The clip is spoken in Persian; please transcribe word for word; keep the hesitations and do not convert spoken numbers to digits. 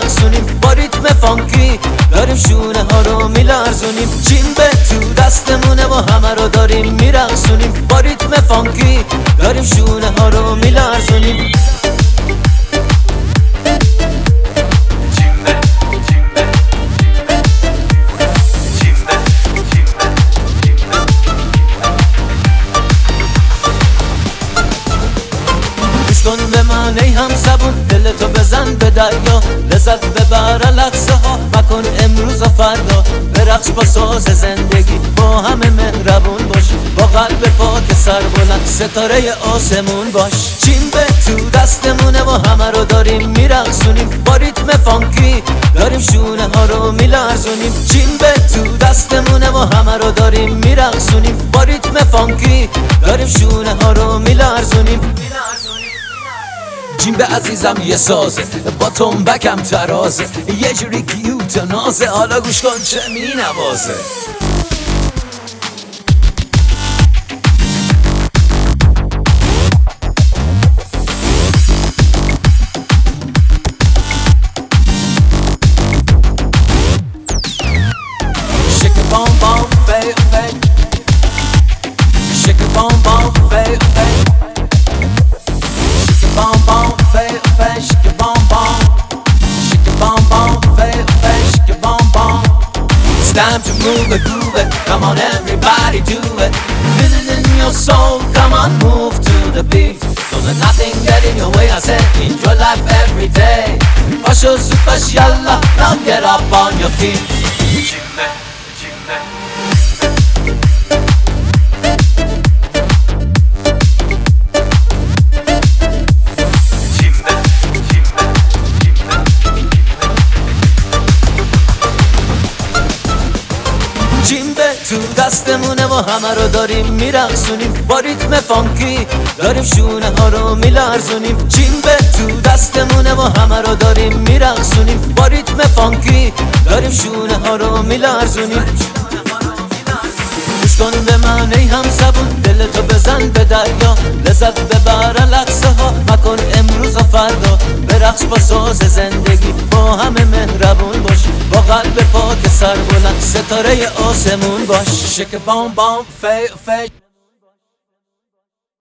میرقصونیم با ریتم فانکی، داریم شونه ها رو میلرزونیم. جیمبه تو دستمونه و همه رو داریم میرقصونیم با ریتم فانکی، داریم شونه ها رو میلرزونیم. کن به من ای هم زبون، دلتو بزن به دریا، لذت ببر لحظه ها مکن امروز و فردا. برقص با ساز زندگی، با همه مهربون باش، با قلب پاک سر بلند ستاره آسمون باش. جیمبه تو دستمونه و همه رو داریم میرقصونیم با ریتم فانکی، داریم شونه ها رو میلرزونیم. جیمبه تو دستمونه و همه رو داریم میرقصونیم با ریتم فانکی، داریم شونه ها رو میلرزونیم. جیمبه عزیزم یه سازه با تنبکم ترازه، یه جوری کیوت و نازه، حالا گوش کن چه می نوازه. Shake it bom bom fade fade, shake it bom bom fade fade, bom bom fade fade, shake it bom bom, shake it bom bom fade fade, shake it bom bom. It's time to move it, groove it, come on everybody do it. Feel it in your soul, come on move to the beat. Don't let nothing get in your way, I said enjoy life every day. Paşo su paş yalla, now get up on your feet. Jimbe, jimbe. جیمبه تو دستمونه و همه رو داریم میرقصونیم با ریتم فانکی، داریم شونه ها رو میلرزونیم. جیمبه تو دستمونه و همه رو داریم میرقصونیم با ریتم فانکی، داریم شونه ها رو میلرزونیم. گوش کن به من ای هم زبون، دلتو بزن به دریا، لذت ببر لحظه ها مکن امروز و فردا. برقص با ساز زندگی، با همه مهربون باش، با قلب پاک سر بلند ستاره آسمون باش. Shake it bom bom fade fade.